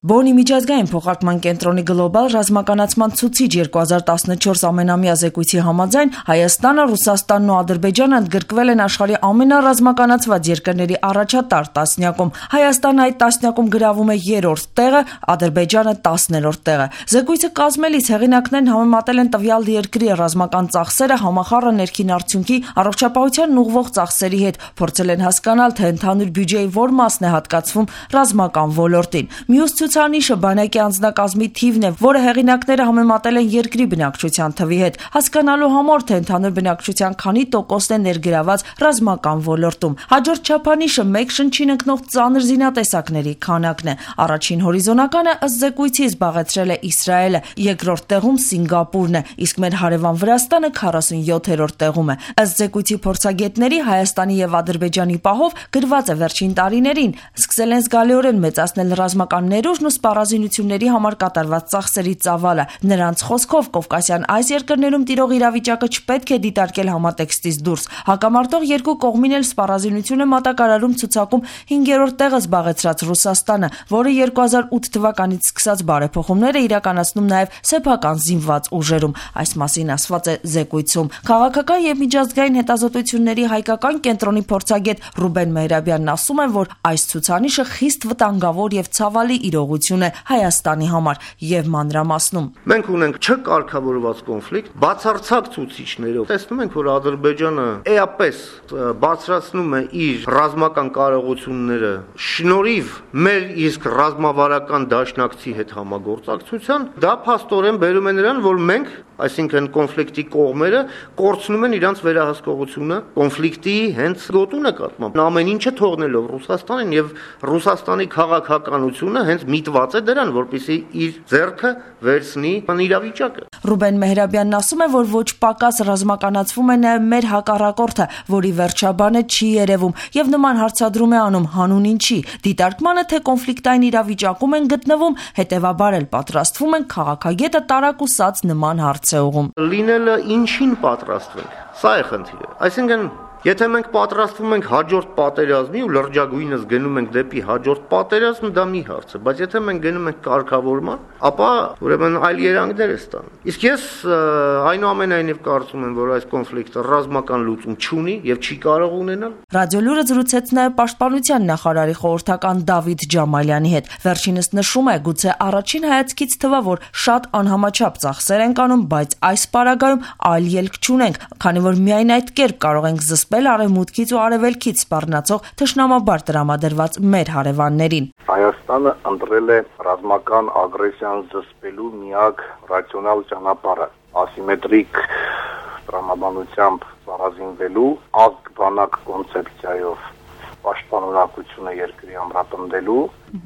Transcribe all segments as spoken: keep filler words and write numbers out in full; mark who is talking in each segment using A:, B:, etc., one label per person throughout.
A: Բոնի միջազգային փոխարկման կենտրոնի գլոբալ ռազմականացման ցուցիչ երկու հազար տասնչորս ամենամյա զեկույցի համաձայն Հայաստանը, Ռուսաստանն ու Ադրբեջանը ընդգրկվել են աշխարհի ամենառազմականացված երկրների առաջատար տասնյակում։ Հայաստանը այդ տասնյակում գրավում է երրորդ տեղը, Ադրբեջանը տասներորդ տեղը։ Զեկույցը կազմելիս հեղինակներն համեմատել են տվյալ երկրի ռազմական ծախսերը համախառն ներքին արդյունքի առողջապահությանն ուղղվող ծախսերի հետ, փորձել են հասկանալ, թե ընդհանուր բյուջեի որ մասն է հատկացվում ռազմական ոլորտին։ Մյուս ցուցանիշը բանակի անձնակազմի թիվն է, որը հեղինակները համեմատել են երկրի բնակչության թվի հետ, հասկանալու համար, թե ընդհանուր բնակչության քանի տոկոսն է ներգրաված ռազմական ոլորտում։ Հաջորդ չափանիշը մեկ շնչին ընկնող ծանր զինատեսակների քանակն է։ Առաջին հորիզոնականը ըստ զեկույցի զբաղեցրել է Իսրայելը, երկրորդ տեղում Սինգապուրն է, իսկ մեր հարևան Վրաստանը քառասունյոթերորդ տեղում է։ Ըստ զեկույցի փորձագետների Հայաստանի եւ Ադրբեջանի պահով գրված է վերջին տարիներին սկսել են զգալիորեն մեծացնել ռազմական ներուժն ու սպառազինությունների համար կատարված ծախսերի ծավալը։ Նրանց խոսքով Կովկասյան այս երկրներում տիրող իրավիճակը չպետք է դիտարկել համատեքստից դուրս։ Հակամարտող երկու կողմին էլ սպառազինությունը մատակարարում ցուցակում հինգերորդ տեղը զբաղեցրած Ռուսաստանը, որը երկու հազար ութ թվականից սկսած բարեփոխումներ է իրականացնում նաև սեփական զինված ուժերում։ Այս մասին ասված է զեկույցում։ Քաղաքական եւ միջազգային հետազոտությունների հայկական կենտրոնի փորձագետ Ռուբեն Մեհրաբյանն ասում է, որ այս ցուցանիշը խիստ վտանգավոր եւ ցավալի իրողություն է Հայաստանի համար եւ մանրամասնում։
B: Մենք ունենք չկարգավորված կոնֆլիկտ, բացարձակ ցուցիչներով։ Տեսնում ենք, որ Ադրբեջանը էապես բարձրացնում է իր ռազմական կարողությունները շնորհիվ մեր իսկ ռազմավարական դաշնակցի հետ համագործակցության, դա փաստորեն բերում է նրան, որ մենք, այսինքն կոնֆլիկտի կողմերը, կորցնում են իրանց վերահսկողությունը կոնֆլիկտի հենց գոտու նկատմամբ։ Ամեն ինչը թողնելով Ռուսաստանին եւ Ռուսաստանի քաղաքականությունը հենց միտված է դրան, որպեսզի իր ձեռքը վերցնի իրավիճակը։
A: Ռուբեն Մեհրաբյանն ասում է, որ ոչ պակաս ռազմականացվում է նաև մեր հակառակորդը, որի վերջաբանը չի երևում, եւ նման հարցադրում է անում հանուն ինչի։ Դիտարկմանը, թե կոնֆլիկտային իրավիճակում են գտնվում, հետեւաբար էլ պատրաստվում են քաղաքագետը տարակուսած նման հարց է ուղում։
B: Լինելը ինչին պատրաստվենք։ Սա է խնդիրը։ Այսինքն եթե մենք պատրաստվում ենք հաջորդ պատերազմի ու լրջագույնս գնում ենք դեպի հաջորդ պատերազմ, դա մի հարց է, բայց եթե մենք գնում ենք կարգավորման, ապա ուրեմն այլ երանգներ է ստանում։ Իսկ ես այնուամենայնիվ կարծում եմ, որ այս կոնֆլիկտը ռազմական լուծում չունի եւ չի կարող ունենալ։
A: Ռադիոլուրը զրուցեց նաեւ պաշտպանության նախարարի խորհրդական Դավիթ Ջամալյանի հետ։ Վերջինս նշում է, գուցե առաջին հայացքից թվա, որ շատ անհամաչափ ծախսեր են կանում, բայց այս պարագայում այլ ելք չունենք, քանի որ միայն այդ կերպ կարող ենք զսպել արևմուտքից ու արևելքից սպառնացող թշնամաբար տրամադրված մեր հարևաններին։
C: Հայաստանը ընտրել է ռազմական ագրեսիան զսպելու միակ ռացիոնալ ճանապարհը՝ ասիմետրիկ տրամաբանությամբ սպառազինվելու, ազգ բանակ կոնցեպցիայով պաշտպանունակությունը երկրի ամրապնդելու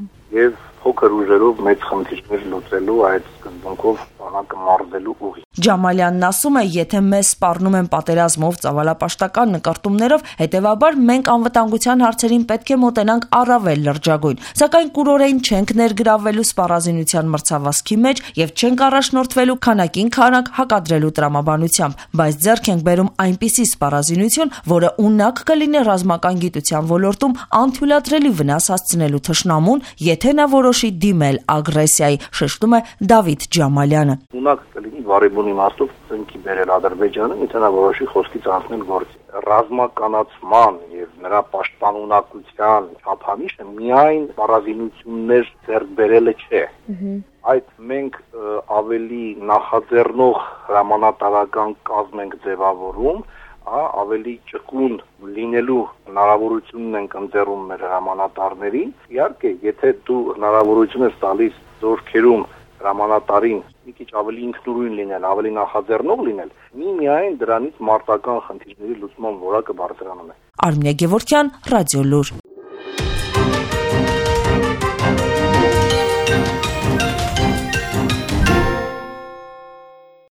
C: եւ փոքր ուժերով մեծ խնդիրներ լուծելու այդ սկզբունքով բանակը մարզելու ուղի։
A: Ջամալյանն ասում է, եթե մեզ սպառնում են պատերազմով, ծավալապաշտական նկարտումներով, հետեւաբար մենք անվտանգության հարցերին պետք է մոտենանք առավել լրջագույն, սակայն կուրորեն չենք ներգրավվելու սպառազինության մրցավազքի մեջ եւ չենք առաջնորդվելու քանակին քանակ հակադրելու տրամաբանությամբ, բայց ձեռք ենք բերում այնպիսի սպառազինություն, որը ունակ կլինի ռազմական գիտության ոլորտում անթույլատրելի վնաս հասցնելու թշնամուն, եթե նա որոշի դիմել ագրեսիայի, շեշտում է Դավիթ Ջամալյանը։
C: Ունակ կլինի վարիբուն իմաստով ծնկի բերել Ադրբեջանը, եթե նա որոշի խոսքից անցնել գործի։ Ռազմականացման եւ նրա պաշտպանունակության չափանիշը միայն սպառազինություններ ձեռք բերելը չէ։ Այդ մենք ավելի նախաձեռնող հրամանատարական կազմ ենք ձևավորում, ավելի ճկուն լինելու հնարավորությունն ենք ընձեռում մեր հրամանատարներին։ Իհարկե, եթե դու հնարավորություն ես տալիս զորքերում հրամանատարին մի քիչ ավելի ինքնուրույն լինել, ավելի նախաձեռնող լինել, միմիայն դրանից մարտական խնդիրների լուծման որակը բարձրանում է։
A: Արմինե Գևորգյան, Ռադիոլուր։